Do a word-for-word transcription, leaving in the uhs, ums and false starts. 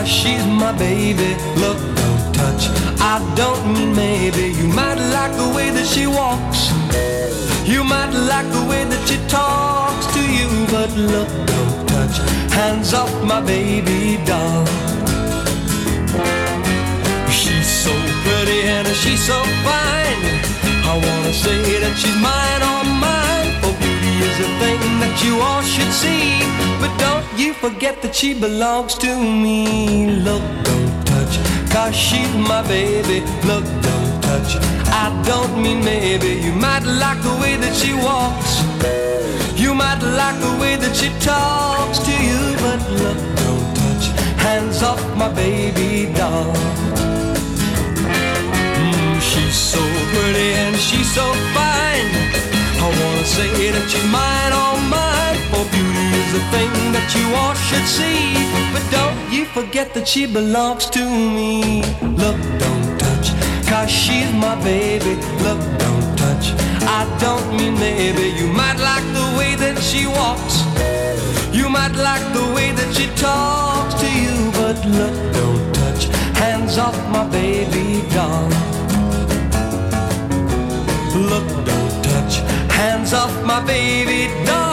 'cause she's my baby. Look, don't touch, I don't mean maybe. You might like the way that she walks, you might like the way that she talks to you, but look, don't touch, hands off my baby doll. She's so pretty and she's so fine, I wanna say that she's mine, all mine. For beauty is a thing that you all should see, but don't you forget that she belongs to me. Look, don't touch, 'cause she's my baby. Look, don't touch, I don't mean maybe. You might like the way that she walks, you might like the way that she talks to you, but look, don't touch, hands off my baby doll. Mm, she's so pretty and she's so fine, I wanna say that she's mine, all mine. For beauty is a thing that you all should see, but don't you forget that she belongs to me. Look, don't touch, 'cause she's my baby. Look, don't touch, I don't mean maybe. You might like the way that she walks, you might like the way that she talks to you, but look, don't touch, hands off my baby doll. Look, don't touch, hands off my baby doll.